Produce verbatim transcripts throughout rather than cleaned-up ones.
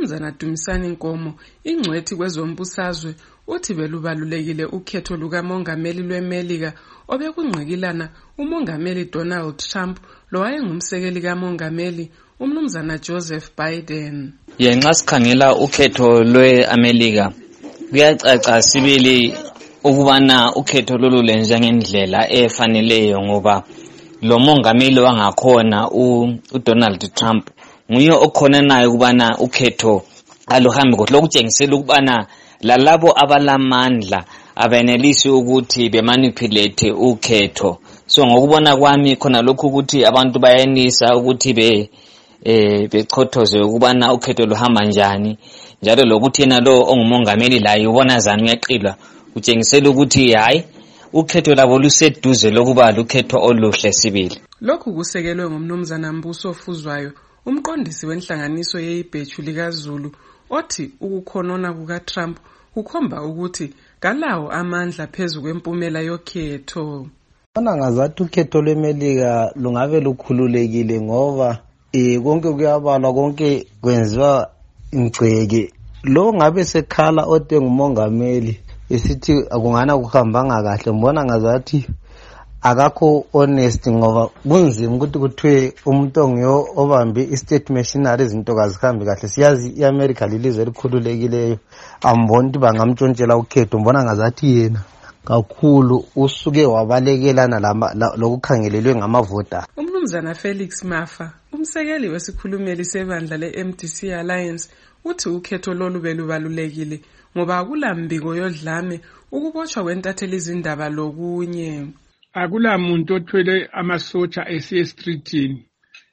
umnumzana Dumisani Nkomo ingcwethi kwezombusazwe uthi belubalulekile ukhetho lukamongameli lweMelika obekungqikilana umongameli Donald Trump lo wayengumsekeli kamongameli umnumzana Joseph Biden. Yenxa sikhangela ukhetho lweAmelika kuyacaca sibili ukubana ukhetho lolu lenza ngendlela efaneleyo ngoba lo mongameli wangakhona uDonald Trump nguye okhona naye ukubana ukhetho aluhambe kodwa lokutshengisela ukubana lalabo abalamandla abenelisi ukuthi bemanipulate ukhetho. So ngokubona kwami khona lokhu ukuthi abantu bayenisa ukuthi be eh bechothoze ukubana ukhetho luhamba njani njalo lokuthi yena lo ongumongameli la ubona zani uyaqilwa utshengisela ukuthi hayi ukhetho labo luseduze lokuba lukhetho oluhle sibili. Lokhu kusekelwe ngumnumzana Mbuso Fuzwayo umqondisi wenhlanganiso yeIbheju likaZulu othi ukukhonona kukaTrump kukhomba ukuthi kalawo amandla phezu kwempumela yokhetho. Bona ngazathi ukhetho lweMelika lungabe lukhululekile ngoba eh konke kuyabalwa konke kwenziwa ingceke lo ngabe sekhala ode ngumongameli esithi akungana kuhambanga kahle mbona ngazathi akakho honest ngoba kunzima ukuthi kuthiwe umuntu ongiyo obambe istate machinery izinto kazihambi kahle siyazi iAmerica lilizwe elikhululekileyo ambona ukuthi bangamtshontshela ukhetho mbona ngazathi yena kakhulu usuke wabalekelana lokukhangelelwe ngamavota. Umnumzana Felix Mafa umsekeli wesikhulumeli sebandla leM D C Alliance uthi ukhetho lolu belubalulekile ngoba akulambiko yodlame ukubotshwa kwentatheli izindaba lokunye. Akula muntu othwele amasotsha esiye streetini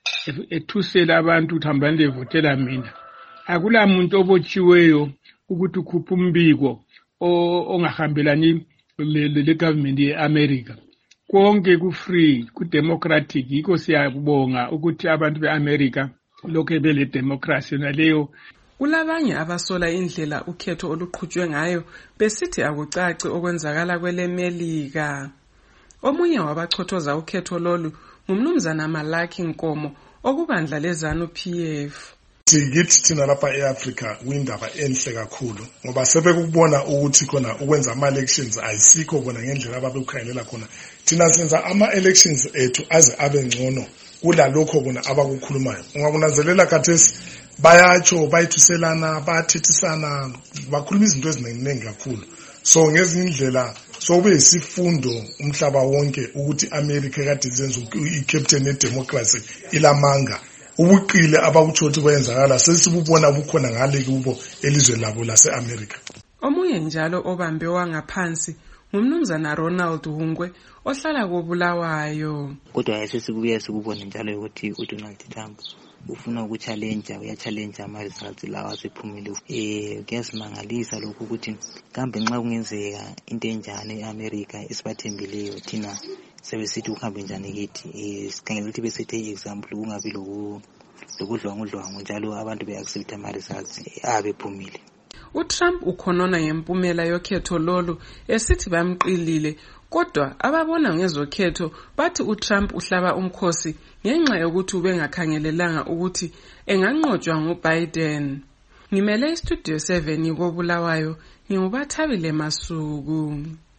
ethusela abantu ukuthi hambani levotela mina. Akula muntu obotshiweyo ukuthi ukhupha umbiko ongahambelani le government yeAmerica. Konke ku free ku democratic yiko siyabonga ukuthi abantu beAmerica lokho bele democracy naleyo. Kulabanye abasola indlela ukhetho oluqhutshwe ngayo besithi akucaci okwenzakala kweleMelika. Omunye wabachothoza ukhetho lolu ngumnumzana Malaki Nkomo okubandla leZanu P F. Sigithi thina lapha eAfrica kuyindaba enhle kakhulu ngoba sebekubona ukuthi khona ukwenza ama elections ayisikho bona ngendlela ababekukhangelela khona. Thina senza ama elections ethu aze abe ngcono kulalokho bona abakukhulumayo. Ungakunanzelela khathesi bayatsho bayithuselana bathethisana bakhuluma izinto eziningi kakhulu. So ngezindlela so kube isifundo umhlaba wonke ukuthi America kade izenza iCaptain yeDemocracy ilamanga ubuqile abakuthi kwenzakala sesibubona bukhona ngale kubo elizwe labo laseAmerica. Omunye njalo obambe wangaphansi ngumnumzana Ronald Hungwe ohlala koBulawayo. Kodwa yasesibuye sikubone njalo ukuthi uDonald Trump ufuna ukuchallenge uyachallenge ama results lawa asephumile. Eh kuyasimangalisa lokhu ukuthi kambe nxa kungenzeka into enjani eAmerica esibathembileyo thina sebesithi uhambe njani kithi. Eh sikhangela ukuthi besethe example kungabi lokhu lokudlwangudlwangu njalo abantu beaccept ama results abephumile. uTrump ukhonona ngempumela yokhetho lolu esithi bamqilile kodwa ababona ngezokhetho bathi uTrump uhlaba umkhosi ngenxa yokuthi ubengakhangelelanga ukuthi enganqotshwa nguBiden. Ngimele iStudio seven koBulawayo ngingubathabile Masuku.